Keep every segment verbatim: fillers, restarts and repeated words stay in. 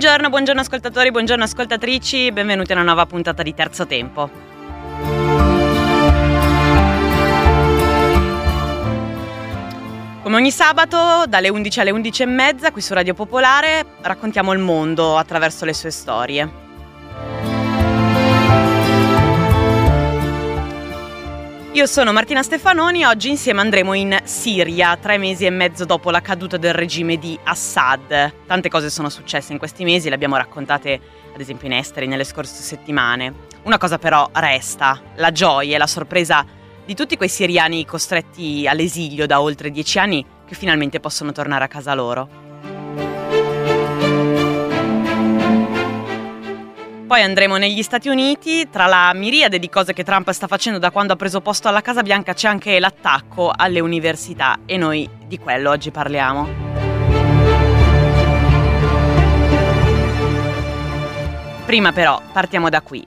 Buongiorno, buongiorno ascoltatori, buongiorno ascoltatrici, benvenuti a una nuova puntata di Terzo Tempo. Come ogni sabato, dalle undici alle undici e mezza, qui su Radio Popolare, raccontiamo il mondo attraverso le sue storie. Io sono Martina Stefanoni, oggi insieme andremo in Siria, tre mesi e mezzo dopo la caduta del regime di Assad. Tante cose sono successe in questi mesi, le abbiamo raccontate ad esempio in esteri nelle scorse settimane. Una cosa però resta, la gioia e la sorpresa di tutti quei siriani costretti all'esilio da oltre dieci anni che finalmente possono tornare a casa loro. Poi andremo negli Stati Uniti, tra la miriade di cose che Trump sta facendo da quando ha preso posto alla Casa Bianca c'è anche l'attacco alle università e noi di quello oggi parliamo. Prima però partiamo da qui.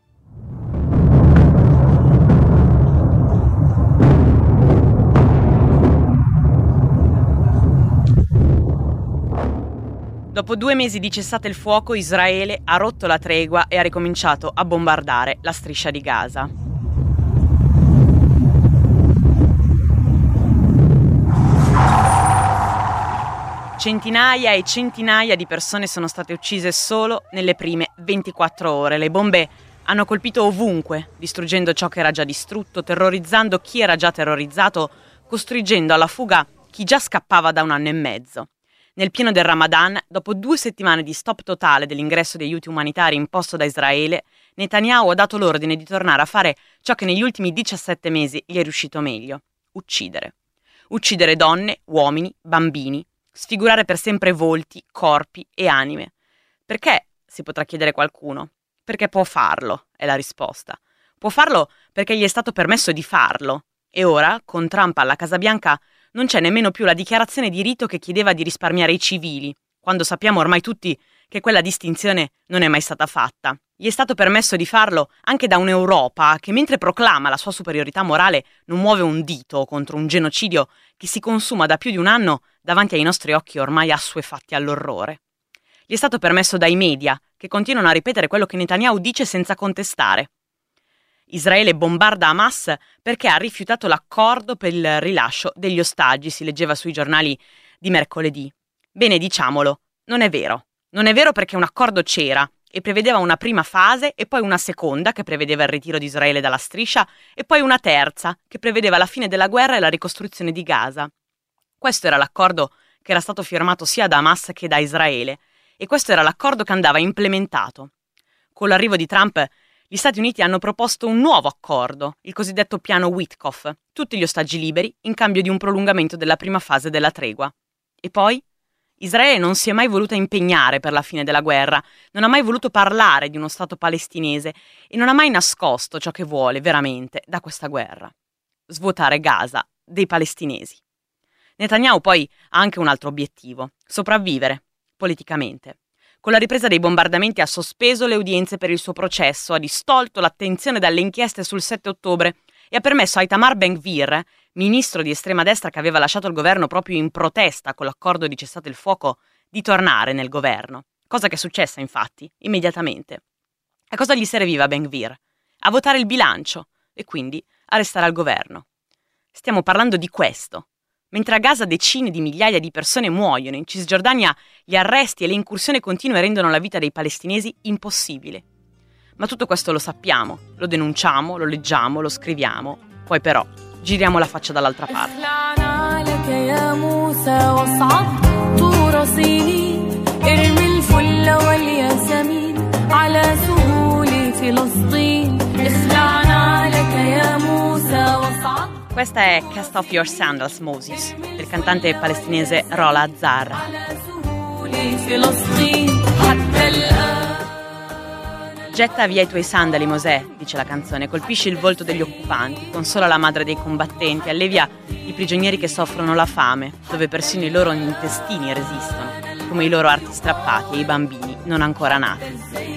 Dopo due mesi di cessate il fuoco, Israele ha rotto la tregua e ha ricominciato a bombardare la striscia di Gaza. Centinaia e centinaia di persone sono state uccise solo nelle prime ventiquattro ore. Le bombe hanno colpito ovunque, distruggendo ciò che era già distrutto, terrorizzando chi era già terrorizzato, costringendo alla fuga chi già scappava da un anno e mezzo. Nel pieno del Ramadan, dopo due settimane di stop totale dell'ingresso degli aiuti umanitari imposto da Israele, Netanyahu ha dato l'ordine di tornare a fare ciò che negli ultimi diciassette mesi gli è riuscito meglio: uccidere. Uccidere donne, uomini, bambini, sfigurare per sempre volti, corpi e anime. Perché? Si potrà chiedere qualcuno. Perché può farlo, è la risposta. Può farlo perché gli è stato permesso di farlo. E ora, con Trump alla Casa Bianca, non c'è nemmeno più la dichiarazione di rito che chiedeva di risparmiare i civili, quando sappiamo ormai tutti che quella distinzione non è mai stata fatta. Gli è stato permesso di farlo anche da un'Europa che, mentre proclama la sua superiorità morale, non muove un dito contro un genocidio che si consuma da più di un anno davanti ai nostri occhi ormai assuefatti all'orrore. Gli è stato permesso dai media, che continuano a ripetere quello che Netanyahu dice senza contestare. Israele bombarda Hamas perché ha rifiutato l'accordo per il rilascio degli ostaggi, si leggeva sui giornali di mercoledì. Bene, diciamolo, non è vero. Non è vero perché un accordo c'era e prevedeva una prima fase e poi una seconda che prevedeva il ritiro di Israele dalla striscia e poi una terza che prevedeva la fine della guerra e la ricostruzione di Gaza. Questo era l'accordo che era stato firmato sia da Hamas che da Israele e questo era l'accordo che andava implementato. Con l'arrivo di Trump gli Stati Uniti hanno proposto un nuovo accordo, il cosiddetto piano Witkoff, tutti gli ostaggi liberi in cambio di un prolungamento della prima fase della tregua. E poi? Israele non si è mai voluta impegnare per la fine della guerra, non ha mai voluto parlare di uno Stato palestinese e non ha mai nascosto ciò che vuole veramente da questa guerra: svuotare Gaza dei palestinesi. Netanyahu poi ha anche un altro obiettivo: sopravvivere politicamente. Con la ripresa dei bombardamenti ha sospeso le udienze per il suo processo, ha distolto l'attenzione dalle inchieste sul sette ottobre e ha permesso a Itamar Ben-Gvir, ministro di estrema destra che aveva lasciato il governo proprio in protesta con l'accordo di cessate il fuoco, di tornare nel governo. Cosa che è successa, infatti, immediatamente. A cosa gli serviva Ben-Gvir? A votare il bilancio e quindi a restare al governo. Stiamo parlando di questo. Mentre a Gaza decine di migliaia di persone muoiono, in Cisgiordania gli arresti e le incursioni continue rendono la vita dei palestinesi impossibile. Ma tutto questo lo sappiamo, lo denunciamo, lo leggiamo, lo scriviamo, poi però giriamo la faccia dall'altra parte. Questa è Cast Off Your Sandals, Moses, del cantante palestinese Rola Azzar. Getta via i tuoi sandali, Mosè, dice la canzone, colpisci il volto degli occupanti, consola la madre dei combattenti, allevia i prigionieri che soffrono la fame, dove persino i loro intestini resistono, come i loro arti strappati e i bambini non ancora nati.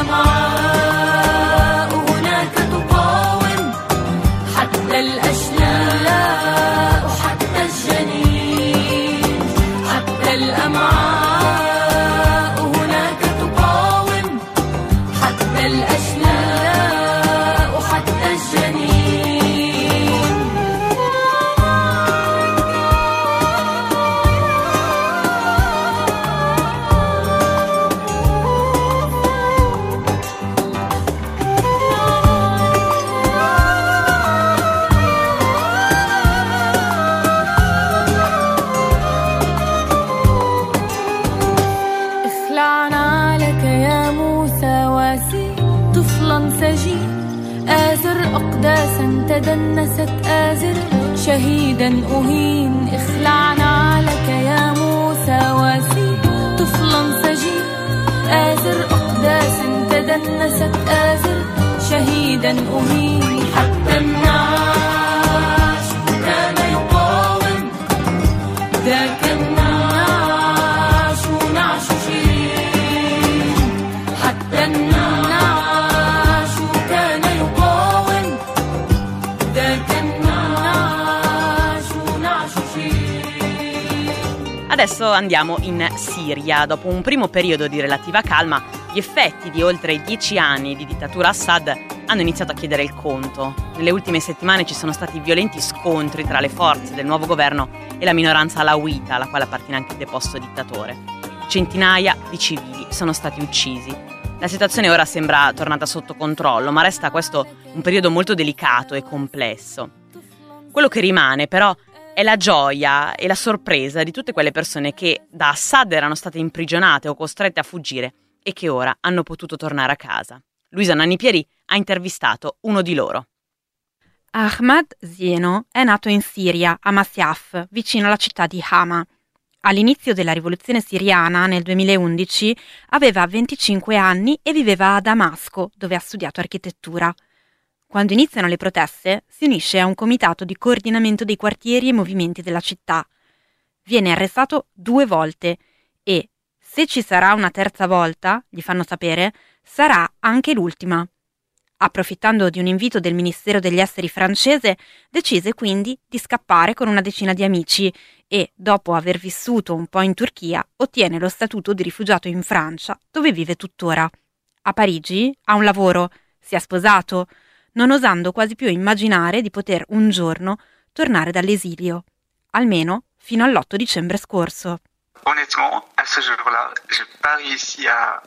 الأمعاء هناك تقاوم حتى الأشلاء حتى الجنين حتى الأمعاء هناك تقاوم حتى الأشلاء حتى الجنين. اخلعنا لك يا موسى واسي طفلا سجين آزر أقداسا تدنست آزر شهيدا أهين. اخلعنا لك يا موسى واسي طفلا سجين آزر أقداسا تدنست آزر شهيدا أهين. حتى النعاش كان يقاوم ذاك النعاش نعش شيرين حتى النعاش كان يقاوم ذاك النعاش نعش شيرين. Adesso andiamo in Siria. Dopo un primo periodo di relativa calma, gli effetti di oltre dieci anni di dittatura Assad hanno iniziato a chiedere il conto. Nelle ultime settimane ci sono stati violenti scontri tra le forze del nuovo governo e la minoranza alawita, alla quale appartiene anche il deposto dittatore. Centinaia di civili sono stati uccisi. La situazione ora sembra tornata sotto controllo, ma resta questo un periodo molto delicato e complesso. Quello che rimane, però, è la gioia e la sorpresa di tutte quelle persone che da Assad erano state imprigionate o costrette a fuggire e che ora hanno potuto tornare a casa. Luisa Nannipieri ha intervistato uno di loro. Ahmad Zieno è nato in Siria, a Masyaf, vicino alla città di Hama. All'inizio della rivoluzione siriana, nel duemilaundici, aveva venticinque anni e viveva a Damasco, dove ha studiato architettura. Quando iniziano le proteste, si unisce a un comitato di coordinamento dei quartieri e movimenti della città. Viene arrestato due volte e, se ci sarà una terza volta, gli fanno sapere, sarà anche l'ultima. Approfittando di un invito del Ministero degli Esteri francese, decise quindi di scappare con una decina di amici e, dopo aver vissuto un po' in Turchia, ottiene lo statuto di rifugiato in Francia, dove vive tuttora. A Parigi ha un lavoro, si è sposato, non osando quasi più immaginare di poter un giorno tornare dall'esilio, almeno fino all'otto dicembre scorso. Honnêtement, à ce jour-là, j'ai pas réussi à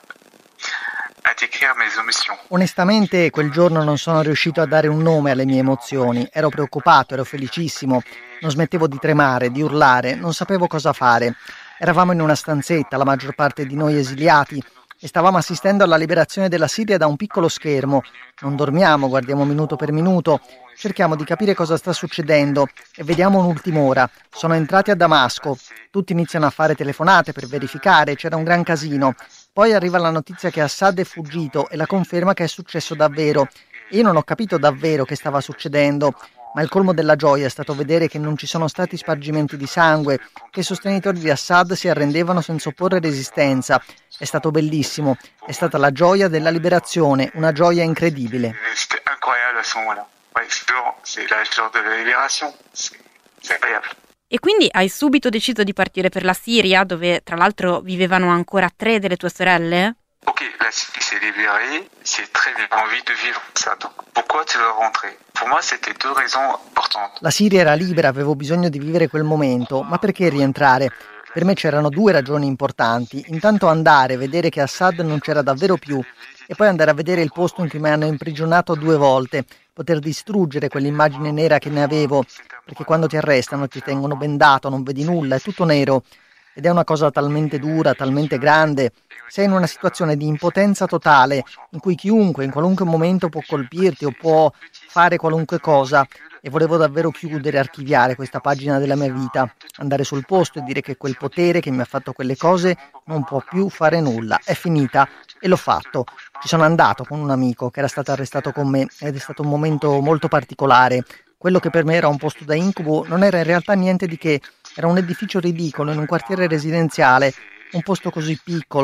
a décrire mes émotions. Onestamente, quel giorno non sono riuscito a dare un nome alle mie emozioni. Ero preoccupato, ero felicissimo, non smettevo di tremare, di urlare, non sapevo cosa fare. Eravamo in una stanzetta, la maggior parte di noi esiliati, e stavamo assistendo alla liberazione della Siria da un piccolo schermo. Non dormiamo, guardiamo minuto per minuto, cerchiamo di capire cosa sta succedendo e vediamo un'ultima ora. Sono entrati a Damasco, tutti iniziano a fare telefonate per verificare, c'era un gran casino. Poi arriva la notizia che Assad è fuggito e la conferma che è successo davvero. Io non ho capito davvero che stava succedendo, ma il colmo della gioia è stato vedere che non ci sono stati spargimenti di sangue, che i sostenitori di Assad si arrendevano senza opporre resistenza. È stato bellissimo, è stata la gioia della liberazione, una gioia incredibile. C'était incroyable à ce moment-là. Ouais, c'est la joie de la libération. C'est incroyable. E quindi hai subito deciso di partire per la Siria, dove tra l'altro vivevano ancora tre delle tue sorelle? Ok, la Syrie s'est libérée, c'est très bien, envie de vivre ça. Donc pourquoi tu veux rentrer? Pour moi, c'était deux raisons importantes. La Siria era libera, avevo bisogno di vivere quel momento, ma perché rientrare? Per me c'erano due ragioni importanti. Intanto andare, vedere che Assad non c'era davvero più, e poi andare a vedere il posto in cui mi hanno imprigionato due volte, poter distruggere quell'immagine nera che ne avevo, perché quando ti arrestano ti tengono bendato, non vedi nulla, è tutto nero. Ed è una cosa talmente dura, talmente grande. Sei in una situazione di impotenza totale, in cui chiunque in qualunque momento può colpirti o può fare qualunque cosa. E volevo davvero chiudere, archiviare questa pagina della mia vita, andare sul posto e dire che quel potere che mi ha fatto quelle cose non può più fare nulla. È finita e l'ho fatto. Ci sono andato con un amico che era stato arrestato con me ed è stato un momento molto particolare. Quello che per me era un posto da incubo non era in realtà niente di che. Era un edificio ridicolo in un quartiere residenziale, un posto così piccolo.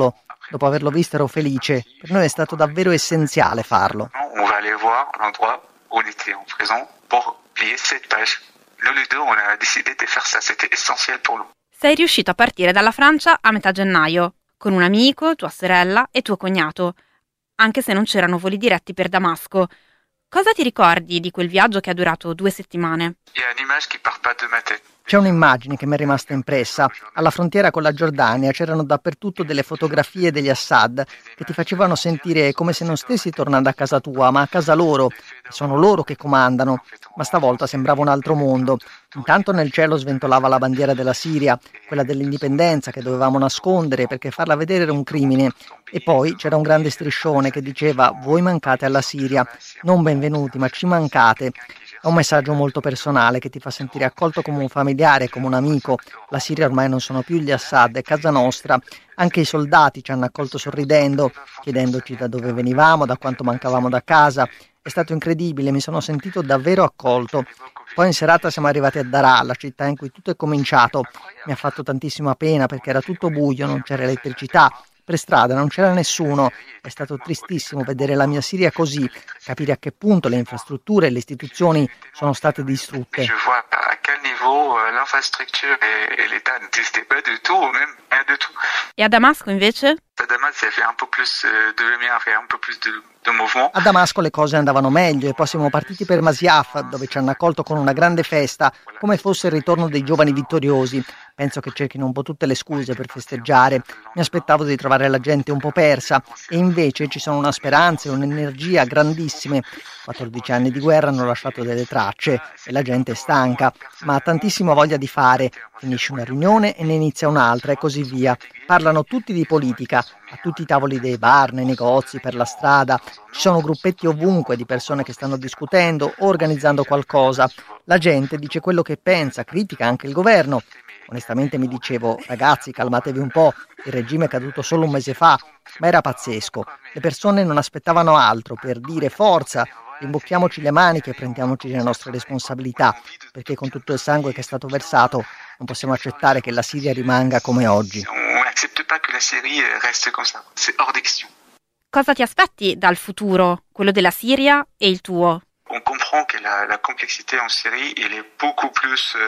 Dopo averlo visto ero felice, per noi è stato davvero essenziale farlo. On va aller voir l'endroit où on était en prison pour plier cette page. Nous les deux, on a décidé de faire ça, c'était essentiel pour nous. Sei riuscito a partire dalla Francia a metà gennaio, con un amico, tua sorella e tuo cognato, anche se non c'erano voli diretti per Damasco. Cosa ti ricordi di quel viaggio che ha durato due settimane? Il y a une image qui part pas de ma tête. C'è un'immagine che mi è rimasta impressa. Alla frontiera con la Giordania c'erano dappertutto delle fotografie degli Assad che ti facevano sentire come se non stessi tornando a casa tua, ma a casa loro. E sono loro che comandano. Ma stavolta sembrava un altro mondo. Intanto nel cielo sventolava la bandiera della Siria, quella dell'indipendenza che dovevamo nascondere perché farla vedere era un crimine. E poi c'era un grande striscione che diceva: voi mancate alla Siria, non benvenuti, ma ci mancate. È un messaggio molto personale che ti fa sentire accolto come un familiare, come un amico. La Siria ormai non sono più gli Assad, è casa nostra. Anche i soldati ci hanno accolto sorridendo, chiedendoci da dove venivamo, da quanto mancavamo da casa. È stato incredibile, mi sono sentito davvero accolto. Poi in serata siamo arrivati a Daraa, la città in cui tutto è cominciato. Mi ha fatto tantissima pena perché era tutto buio, non c'era elettricità. Per strada non c'era nessuno, è stato tristissimo vedere la mia Siria così, capire a che punto le infrastrutture e le istituzioni sono state distrutte. Je vois à quel niveau l'infrastructure et l'État n'existaient pas du tout, même rien du tout. E a Damasco invece? À Damas, il y avait un peu plus de lumière et un peu plus de, de mouvement. A Damasco le cose andavano meglio e poi siamo partiti per Masyaf, dove ci hanno accolto con una grande festa, come fosse il ritorno dei giovani vittoriosi. Penso che cerchino un po' tutte le scuse per festeggiare. Mi aspettavo di trovare la gente un po' persa e invece ci sono una speranza e un'energia grandissime. quattordici anni di guerra hanno lasciato delle tracce e la gente è stanca, ma ha tantissima voglia di fare. Finisce una riunione e ne inizia un'altra e così via. Parlano tutti di politica, a tutti i tavoli dei bar, nei negozi, per la strada. Ci sono gruppetti ovunque di persone che stanno discutendo o organizzando qualcosa. La gente dice quello che pensa, critica anche il governo. Onestamente mi dicevo: ragazzi, calmatevi un po', il regime è caduto solo un mese fa, ma era pazzesco. Le persone non aspettavano altro per dire: forza, rimbocchiamoci le maniche e prendiamoci le nostre responsabilità, perché con tutto il sangue che è stato versato non possiamo accettare che la Siria rimanga come oggi. On n'accepte pas que la Syrie reste comme ça, c'est hors de question. Cosa ti aspetti dal futuro, quello della Siria e il tuo? On comprend que la, la complexité en Syrie, elle est beaucoup plus... Euh,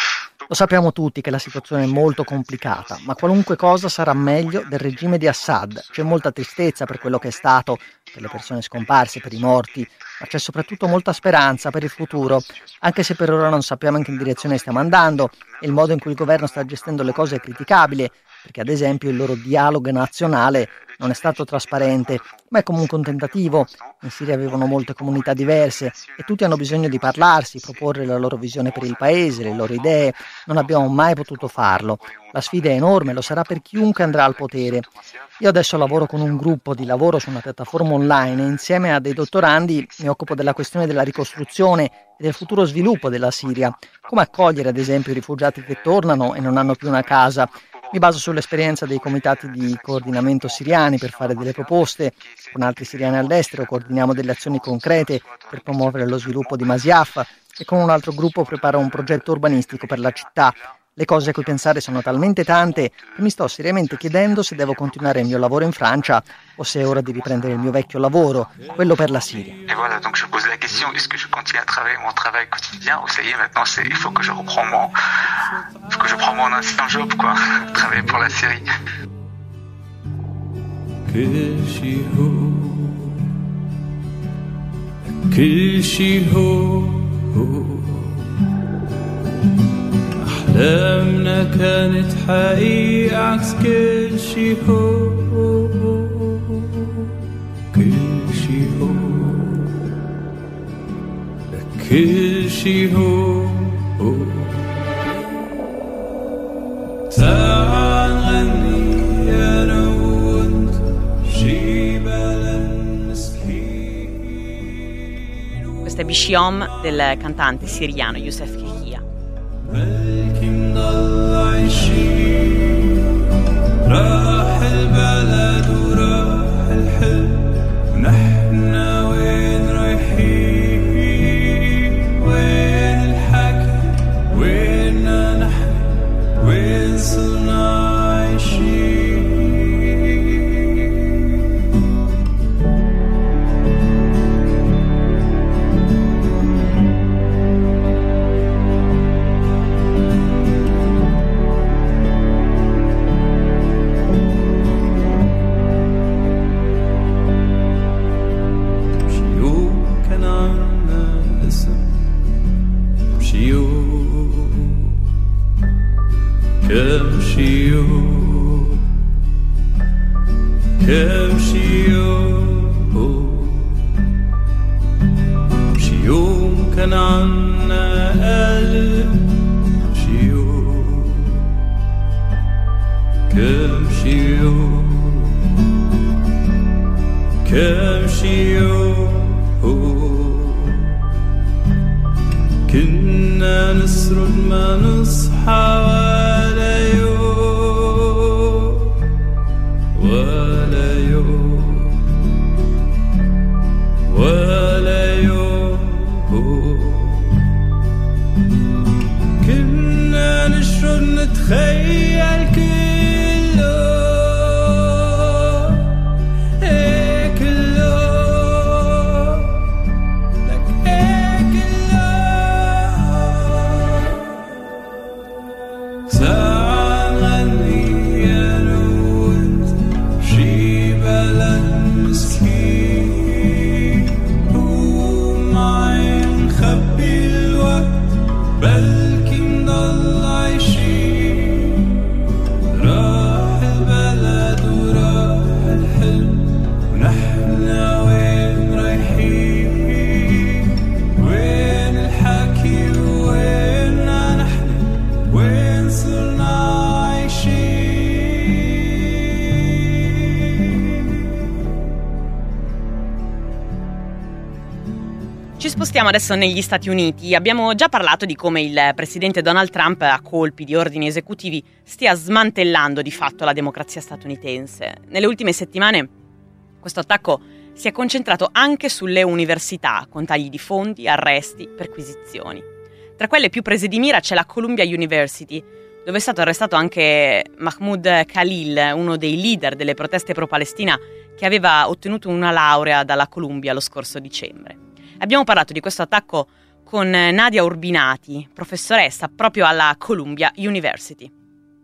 Lo sappiamo tutti che la situazione è molto complicata, ma qualunque cosa sarà meglio del regime di Assad. C'è molta tristezza per quello che è stato, per le persone scomparse, per i morti, ma c'è soprattutto molta speranza per il futuro, anche se per ora non sappiamo in che direzione stiamo andando e il modo in cui il governo sta gestendo le cose è criticabile, perché ad esempio il loro dialogo nazionale non è stato trasparente, ma è comunque un tentativo. In Siria avevano molte comunità diverse e tutti hanno bisogno di parlarsi, proporre la loro visione per il paese, le loro idee. Non abbiamo mai potuto farlo. La sfida è enorme, lo sarà per chiunque andrà al potere. Io adesso lavoro con un gruppo di lavoro su una piattaforma online e insieme a dei dottorandi mi occupo della questione della ricostruzione e del futuro sviluppo della Siria. Come accogliere ad esempio i rifugiati che tornano e non hanno più una casa. Mi baso sull'esperienza dei comitati di coordinamento siriani per fare delle proposte. Con altri siriani all'estero coordiniamo delle azioni concrete per promuovere lo sviluppo di Masyaf e con un altro gruppo preparo un progetto urbanistico per la città. Le cose a cui pensare sono talmente tante che mi sto seriamente chiedendo se devo continuare il mio lavoro in Francia o se è ora di riprendere il mio vecchio lavoro, quello per la Siria. Et voilà, donc je pose la question, est-ce que je continue à travailler mon travail quotidien ou ça y est, maintenant c'est, il faut que je reprends mon, il faut que je prends mon ancien job, quoi, travailler pour la Syrie. كل شي هو كل شي هو أحلامنا كانت حقيقة عكس كل شي هو كل شي هو كل شي هو تعال غني أنا وأنت جبال المسكين. Questo è Bishiom del cantante siriano Youssef Kehia. بلكي مضل عايشين راح البلد وراح الحلم ونحنا وين رايحين وين الحكي ويننا نحن وين صرنا عايشين كم شي يوم شي يوم كان عنا قلب شي يوم كم شي يوم كم شي يوم كنا نسرد ما نصحى ولا يوم ولا يوم ولا يوم كنا نشرد نتخيل كله هيك كله لك هيك كله ساعة نغني أنا وأنت شي بلد مسكين ومعي نخبي الوقت بلكي نضل عايشين راح البلد وراح الحلم ونحن وين رايحين وين الحكي وين نحن وين صرنا عايشين. Ci spostiamo adesso negli Stati Uniti. Abbiamo già parlato di come il presidente Donald Trump, a colpi di ordini esecutivi, stia smantellando di fatto la democrazia statunitense. Nelle ultime settimane questo attacco si è concentrato anche sulle università, con tagli di fondi, arresti, perquisizioni. Tra quelle più prese di mira c'è la Columbia University, dove è stato arrestato anche Mahmoud Khalil, uno dei leader delle proteste pro-Palestina, che aveva ottenuto una laurea dalla Columbia lo scorso dicembre. Abbiamo parlato di questo attacco con Nadia Urbinati, professoressa proprio alla Columbia University.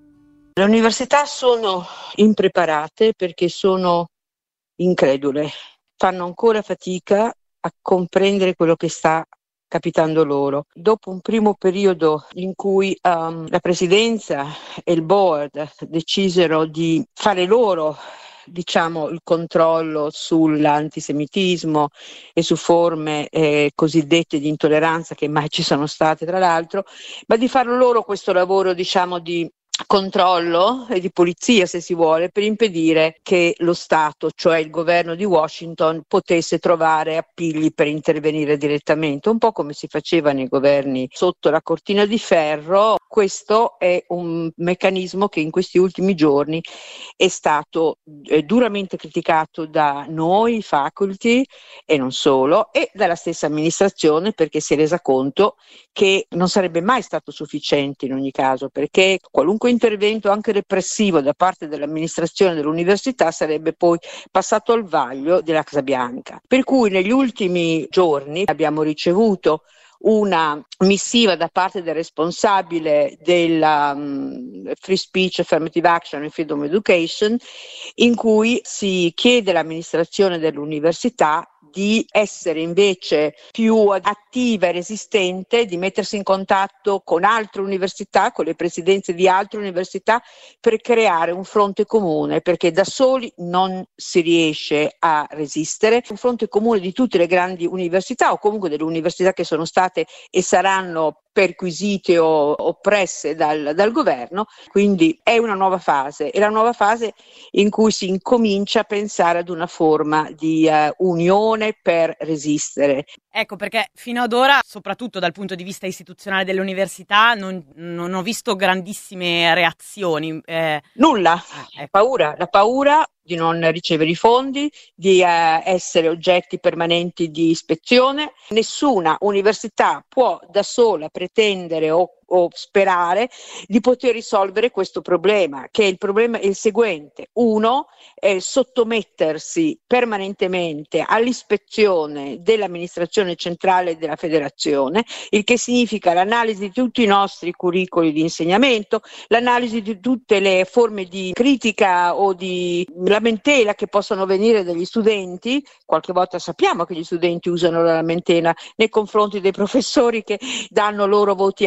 Le università sono impreparate perché sono incredule, fanno ancora fatica a comprendere quello che sta capitando loro. Dopo un primo periodo in cui um, la presidenza e il board decisero di fare loro diciamo il controllo sull'antisemitismo e su forme eh, cosiddette di intolleranza che mai ci sono state tra l'altro, ma di fare loro questo lavoro diciamo di controllo e di polizia se si vuole per impedire che lo Stato, cioè il governo di Washington, potesse trovare appigli per intervenire direttamente, un po' come si faceva nei governi sotto la cortina di ferro. Questo è un meccanismo che in questi ultimi giorni è stato eh, duramente criticato da noi faculty e non solo, e dalla stessa amministrazione, perché si è resa conto che non sarebbe mai stato sufficiente in ogni caso, perché qualunque intervento anche repressivo da parte dell'amministrazione dell'università sarebbe poi passato al vaglio della Casa Bianca. Per cui negli ultimi giorni abbiamo ricevuto una missiva da parte del responsabile della um, Free Speech, Affirmative Action e Freedom Education, in cui si chiede all'amministrazione dell'università di essere invece più attiva e resistente, di mettersi in contatto con altre università, con le presidenze di altre università, per creare un fronte comune, perché da soli non si riesce a resistere. Un fronte comune di tutte le grandi università, o comunque delle università che sono state e saranno perquisite o oppresse dal, dal governo, quindi è una nuova fase, è la nuova fase in cui si incomincia a pensare ad una forma di uh, unione per resistere. Ecco, perché fino ad ora, soprattutto dal punto di vista istituzionale dell'università, non, non ho visto grandissime reazioni. Eh... Nulla, ah, ecco. paura, la paura di non ricevere i fondi, di eh, essere oggetti permanenti di ispezione. Nessuna università può da sola pretendere o, o sperare di poter risolvere questo problema, che il problema è il seguente. Uno, è sottomettersi permanentemente all'ispezione dell'amministrazione centrale della federazione, il che significa l'analisi di tutti i nostri curricoli di insegnamento, l'analisi di tutte le forme di critica o di lamentela che possono venire dagli studenti. Qualche volta sappiamo che gli studenti usano la lamentela nei confronti dei professori che danno loro voti anche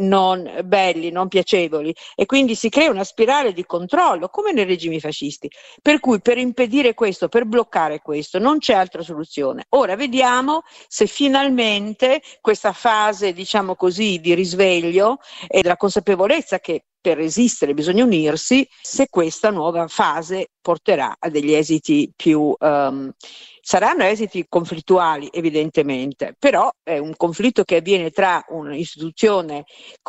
non belli, non piacevoli, e quindi si crea una spirale di controllo, come nei regimi fascisti. Per cui per impedire questo, per bloccare questo, non c'è altra soluzione. Ora vediamo se finalmente questa fase, diciamo così, di risveglio e della consapevolezza che per resistere bisogna unirsi, se questa nuova fase porterà a degli esiti più um, saranno esiti conflittuali evidentemente, però è un conflitto che avviene tra un'istituzione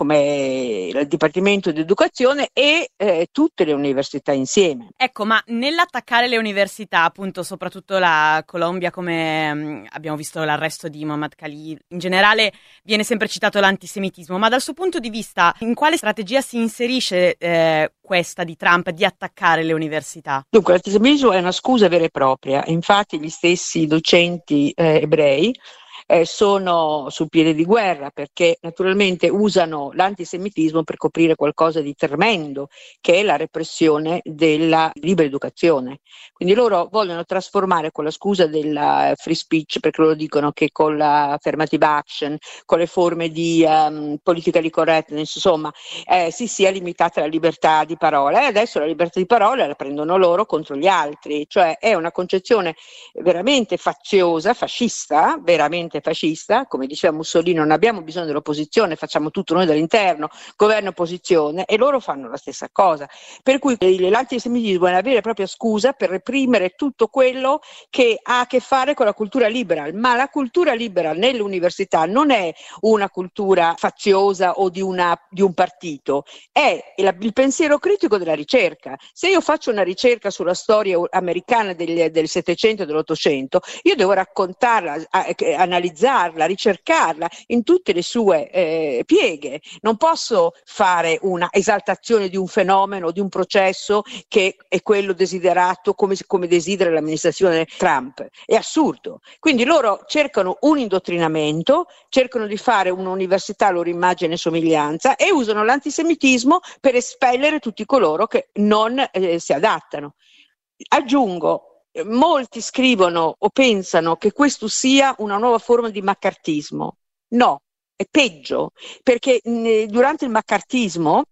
come il Dipartimento di Educazione e eh, tutte le università insieme. Ecco, ma nell'attaccare le università, appunto soprattutto la Colombia, come mh, abbiamo visto l'arresto di Muhammad Khalil, in generale viene sempre citato l'antisemitismo, ma dal suo punto di vista in quale strategia si inserisce eh, questa di Trump di attaccare le università? Dunque, l'antisemitismo è una scusa vera e propria, infatti gli stessi docenti eh, ebrei eh, sono sul piede di guerra, perché naturalmente usano l'antisemitismo per coprire qualcosa di tremendo, che è la repressione della libera educazione. Quindi loro vogliono trasformare con la scusa della free speech, perché loro dicono che con la affirmative action, con le forme di um, politically correctness, insomma, eh, si sia limitata la libertà di parola, e adesso la libertà di parola la prendono loro contro gli altri, cioè è una concezione veramente faziosa, fascista, veramente fascista, come diceva Mussolini, non abbiamo bisogno dell'opposizione, facciamo tutto noi dall'interno, governo opposizione, e loro fanno la stessa cosa. Per cui l'antisemitismo è una vera e propria scusa per reprimere tutto quello che ha a che fare con la cultura liberal, ma la cultura liberal nelle università non è una cultura faziosa o di, una, di un partito, è il, il pensiero critico della ricerca. Se io faccio una ricerca sulla storia americana del, del Settecento e dell'Ottocento, io devo raccontarla, analizzarla, ricercarla in tutte le sue eh, pieghe. Non posso fare una esaltazione di un fenomeno, di un processo che è quello desiderato come, come desidera l'amministrazione Trump. È assurdo. Quindi loro cercano un indottrinamento, cercano di fare un'università a loro immagine e somiglianza e usano l'antisemitismo per espellere tutti coloro che non eh, si adattano. Aggiungo, molti scrivono o pensano che questo sia una nuova forma di maccartismo. No, è peggio, perché mh, durante il maccartismo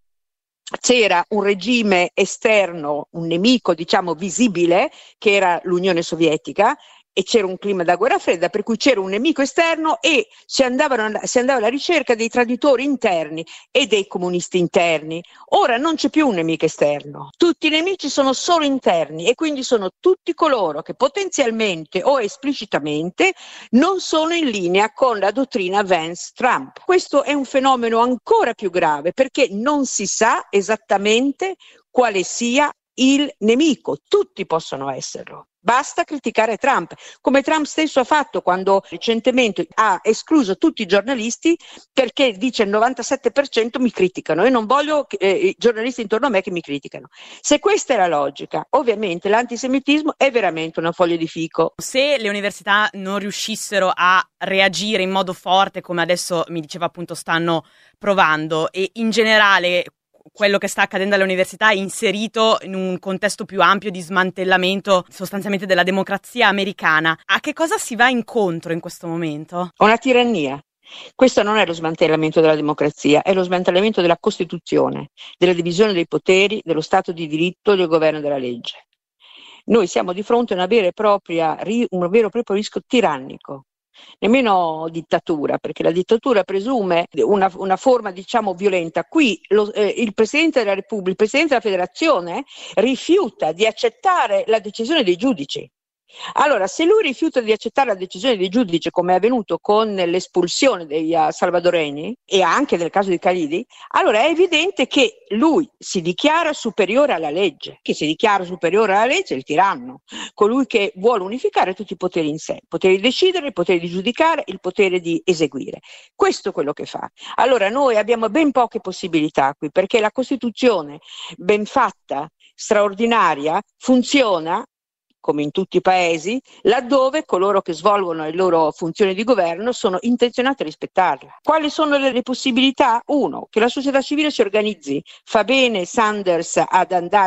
c'era un regime esterno, un nemico diciamo visibile, che era l'Unione Sovietica, e c'era un clima da guerra fredda, per cui c'era un nemico esterno e si, andavano, si andava alla ricerca dei traditori interni e dei comunisti interni. Ora non c'è più un nemico esterno, tutti i nemici sono solo interni, e quindi sono tutti coloro che potenzialmente o esplicitamente non sono in linea con la dottrina Vance-Trump. Questo è un fenomeno ancora più grave, perché non si sa esattamente quale sia il nemico, tutti possono esserlo. Basta criticare Trump, come Trump stesso ha fatto quando recentemente ha escluso tutti i giornalisti, perché dice il novantasette per cento mi criticano e non voglio eh, i giornalisti intorno a me che mi criticano. Se questa è la logica, ovviamente l'antisemitismo è veramente una foglia di fico. Se le università non riuscissero a reagire in modo forte, come adesso mi diceva appunto stanno provando, e in generale quello che sta accadendo alle università è inserito in un contesto più ampio di smantellamento sostanzialmente della democrazia americana, a che cosa si va incontro in questo momento? Una tirannia. Questo non è lo smantellamento della democrazia, è lo smantellamento della Costituzione, della divisione dei poteri, dello Stato di diritto e del governo della legge. Noi siamo di fronte a una vera e propria, un vero e proprio rischio tirannico. Nemmeno dittatura, perché la dittatura presume una, una forma diciamo violenta. Qui lo, eh, il Presidente della Repubblica, il Presidente della Federazione rifiuta di accettare la decisione dei giudici. Allora, se lui rifiuta di accettare la decisione dei giudici, come è avvenuto con l'espulsione dei uh, salvadoregni e anche nel caso di Khalidi, allora è evidente che lui si dichiara superiore alla legge. Chi si dichiara superiore alla legge è il tiranno, colui che vuole unificare tutti i poteri in sé, il potere di decidere, il potere di giudicare, il potere di eseguire. Questo è quello che fa. Allora noi abbiamo ben poche possibilità qui, perché la Costituzione ben fatta, straordinaria, funziona come in tutti i paesi, laddove coloro che svolgono le loro funzioni di governo sono intenzionati a rispettarla. Quali sono le, le possibilità? Uno, che la società civile si organizzi. Fa bene Sanders ad andare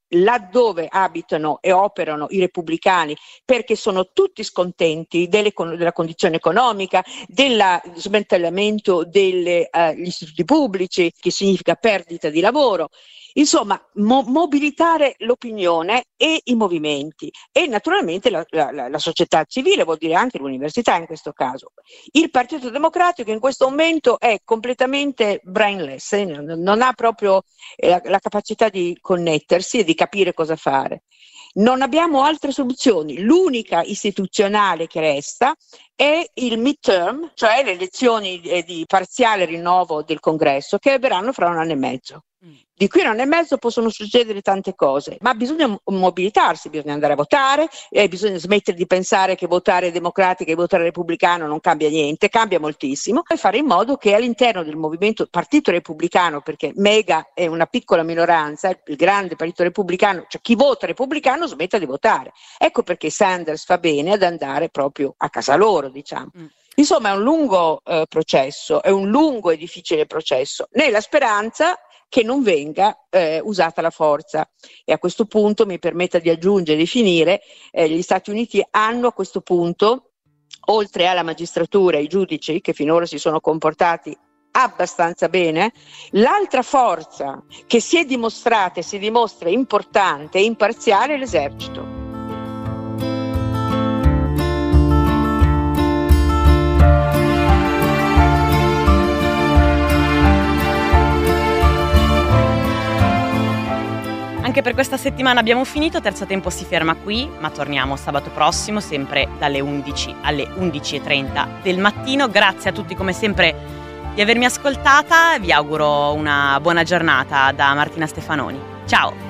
laddove abitano e operano i repubblicani, perché sono tutti scontenti delle, della condizione economica, del smantellamento degli eh, istituti pubblici, che significa perdita di lavoro. Insomma, mo- mobilitare l'opinione e i movimenti e naturalmente la, la, la società civile, vuol dire anche l'università in questo caso. Il Partito Democratico in questo momento è completamente brainless, eh, non ha proprio eh, la, la capacità di connettersi e di capire cosa fare. Non abbiamo altre soluzioni, l'unica istituzionale che resta è il midterm, cioè le elezioni eh, di parziale rinnovo del Congresso, che avverranno fra un anno e mezzo. Di qui a un anno e mezzo possono succedere tante cose, ma bisogna mobilitarsi, bisogna andare a votare, e bisogna smettere di pensare che votare democratico e votare repubblicano non cambia niente, cambia moltissimo, e fare in modo che all'interno del movimento Partito Repubblicano, perché Mega è una piccola minoranza, il grande Partito Repubblicano, cioè chi vota repubblicano smetta di votare. Ecco perché Sanders fa bene ad andare proprio a casa loro, diciamo. Mm. Insomma, è un lungo eh, processo, è un lungo e difficile processo, nella speranza che non venga eh, usata la forza. E a questo punto mi permetta di aggiungere e di finire, eh, gli Stati Uniti hanno a questo punto, oltre alla magistratura e ai giudici che finora si sono comportati abbastanza bene, l'altra forza che si è dimostrata e si dimostra importante e imparziale è l'esercito. Anche per questa settimana abbiamo finito, Terzo Tempo si ferma qui, ma torniamo sabato prossimo, sempre dalle undici alle undici e trenta del mattino. Grazie a tutti come sempre di avermi ascoltata, vi auguro una buona giornata da Martina Stefanoni. Ciao!